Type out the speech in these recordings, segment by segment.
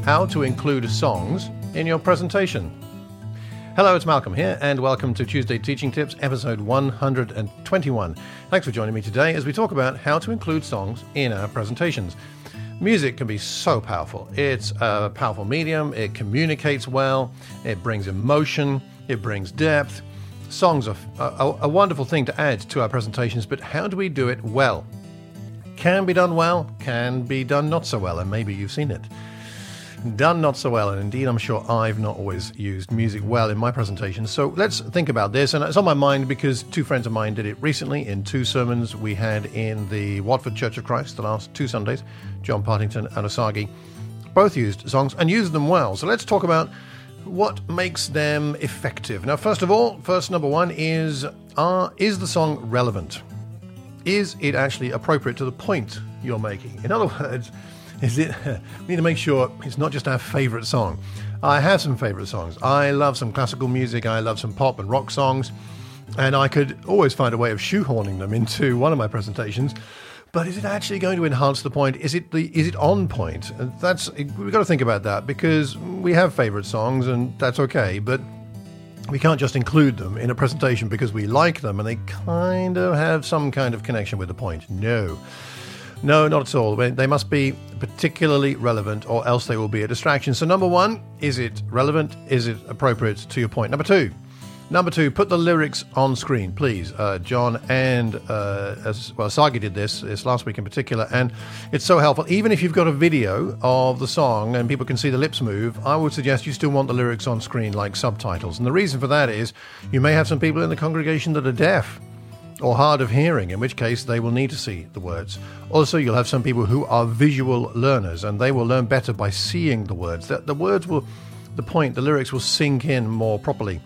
how to include songs in your presentation. Hello, it's Malcolm here, and welcome to Tuesday Teaching Tips, episode 121. Thanks for joining me today as we talk about how to include songs in our presentations. Music can be so powerful. It's a powerful medium, it communicates well, it brings emotion, it brings depth. Songs are a wonderful thing to add to our presentations, but how do we do it well? Can be done well, can be done not so well, and maybe you've seen it. Done not so well, and indeed I'm sure I've not always used music well in my presentations. So let's think about this, and it's on my mind because two friends of mine did it recently in two sermons we had in the Watford Church of Christ the last two Sundays. John Partington and Osagie both used songs and used them well. So let's talk about what makes them effective. Now, first of all, number one is the song relevant? Is it actually appropriate to the point you're making? In other words, we need to make sure it's not just our favourite song. I have some favourite songs. I love some classical music. I love some pop and rock songs. And I could always find a way of shoehorning them into one of my presentations. But is it actually going to enhance the point? Is it on point? And we've got to think about that, because we have favourite songs and that's okay. But we can't just include them in a presentation because we like them and they kind of have some kind of connection with the point. No, not at all. They must be particularly relevant, or else they will be a distraction. So number one, is it relevant? Is it appropriate to your point? Number two, put the lyrics on screen, please. John and Osagie did this last week in particular, and it's so helpful. Even if you've got a video of the song and people can see the lips move, I would suggest you still want the lyrics on screen like subtitles. And the reason for that is you may have some people in the congregation that are deaf or hard of hearing, in which case they will need to see the words. Also, you'll have some people who are visual learners, and they will learn better by seeing the words. The lyrics will sink in more properly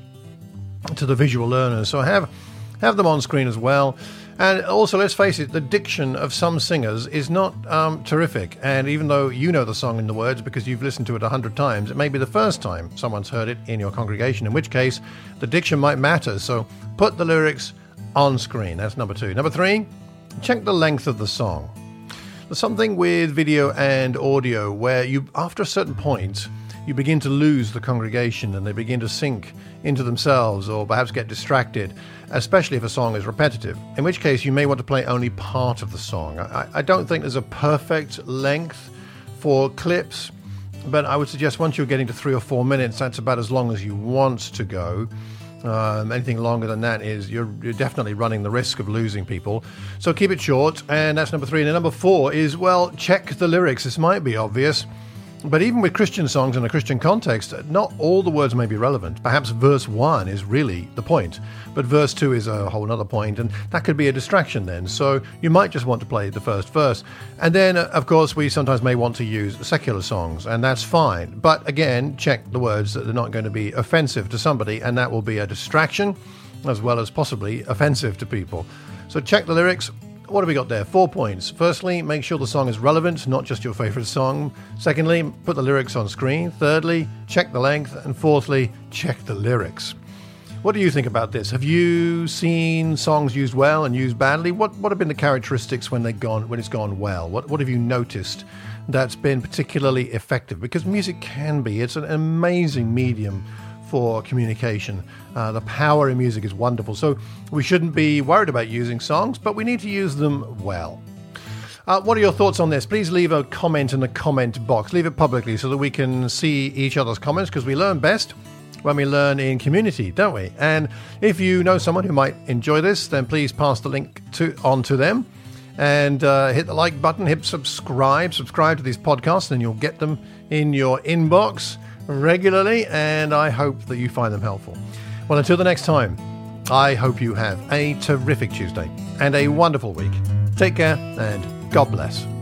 to the visual learners. So have them on screen as well. And also, let's face it, the diction of some singers is not terrific. And even though you know the song and the words because you've listened to it 100 times, it may be the first time someone's heard it in your congregation, in which case the diction might matter. So put the lyrics on screen. That's number two. Number three, check the length of the song. There's something with video and audio where after a certain point, you begin to lose the congregation and they begin to sink into themselves or perhaps get distracted, especially if a song is repetitive, in which case you may want to play only part of the song. I don't think there's a perfect length for clips, but I would suggest once you're getting to 3 or 4 minutes, that's about as long as you want to go. Anything longer than that is you're definitely running the risk of losing people. So keep it short, and that's number three. And then number four is, check the lyrics. This might be obvious, but even with Christian songs in a Christian context, not all the words may be relevant. Perhaps verse 1 is really the point, but verse 2 is a whole other point, and that could be a distraction then. So you might just want to play the first verse. And then, of course, we sometimes may want to use secular songs, and that's fine. But again, check the words that are not going to be offensive to somebody, and that will be a distraction as well as possibly offensive to people. So check the lyrics. What have we got there? 4 points. Firstly, make sure the song is relevant, not just your favorite song. Secondly, put the lyrics on screen. Thirdly, check the length. And fourthly, check the lyrics. What do you think about this? Have you seen songs used well and used badly? What have been the characteristics when it's gone well? What have you noticed that's been particularly effective? Because music can be. It's an amazing medium for communication. The power in music is wonderful. So we shouldn't be worried about using songs, but we need to use them well. What are your thoughts on this? Please leave a comment in the comment box. Leave it publicly so that we can see each other's comments, because we learn best when we learn in community, don't we? And if you know someone who might enjoy this, then please pass the link on to them, and hit the like button, hit subscribe to these podcasts, and you'll get them in your inbox regularly, and I hope that you find them helpful. Well, until the next time, I hope you have a terrific Tuesday and a wonderful week. Take care, and God bless.